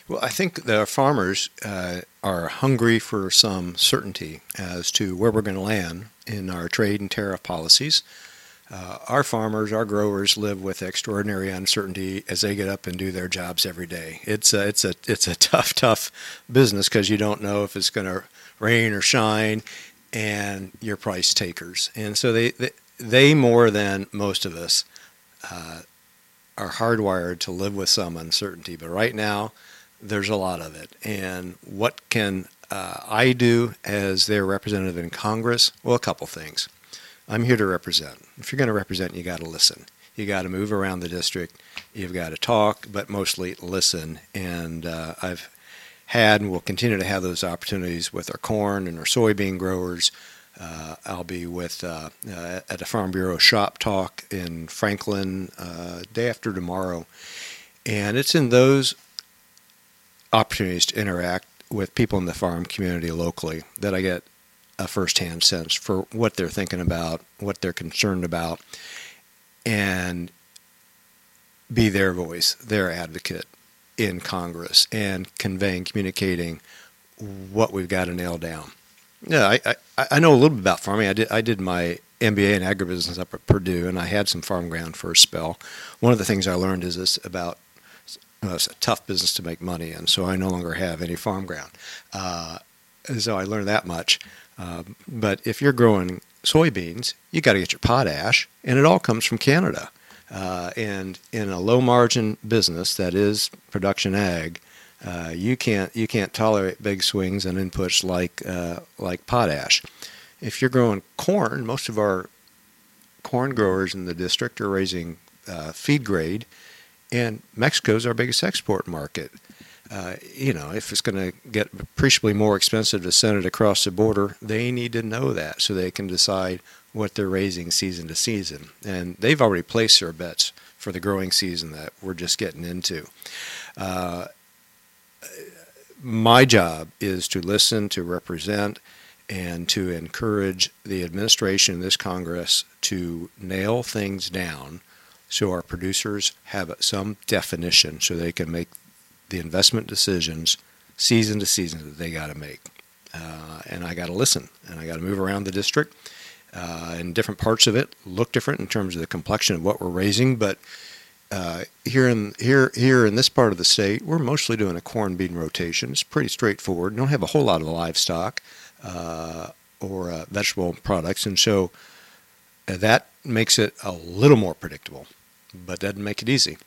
Well, I think the farmers are hungry for some certainty as to where we're going to land in our trade and tariff policies. Our farmers, our growers, live with extraordinary uncertainty as they get up and do their jobs every day. It's a tough business because you don't know if it's going to rain or shine, and you're price takers. And so they more than most of us are hardwired to live with some uncertainty. But right now, there's a lot of it. And what can I do as their representative in Congress? Well, a couple things. I'm here to represent. If you're going to represent, you got to listen. You got to move around the district. You've got to talk, but mostly listen. And I've had and will continue to have those opportunities with our corn and our soybean growers. I'll be with at the Farm Bureau Shop Talk in Franklin day after tomorrow. And it's in those opportunities to interact with people in the farm community locally that I get a firsthand sense for what they're thinking about, what they're concerned about, and be their voice, their advocate in Congress, and conveying, communicating what we've got to nail down. Yeah, I know a little bit about farming. I did my MBA in agribusiness up at Purdue, and I had some farm ground for a spell. One of the things I learned is this about it's a tough business to make money in, so I no longer have any farm ground. So I learned that much. But if you're growing soybeans, you got to get your potash, and it all comes from Canada. And in a low margin business that is production ag, you can't tolerate big swings in inputs like potash. If you're growing corn, most of our corn growers in the district are raising feed grade, and Mexico's our biggest export market. If it's going to get appreciably more expensive to send it across the border, they need to know that so they can decide what they're raising season to season. And they've already placed their bets for the growing season that we're just getting into. My job is to listen, to represent, and to encourage the administration and this Congress to nail things down so our producers have some definition so they can make the investment decisions season to season that they got to make. And I got to listen, and I got to move around the district. And different parts of it look different in terms of the complexion of what we're raising. But here in this part of the state, we're mostly doing a corn bean rotation. It's pretty straightforward. We don't have a whole lot of livestock or vegetable products, and so that makes it a little more predictable, but doesn't make it easy.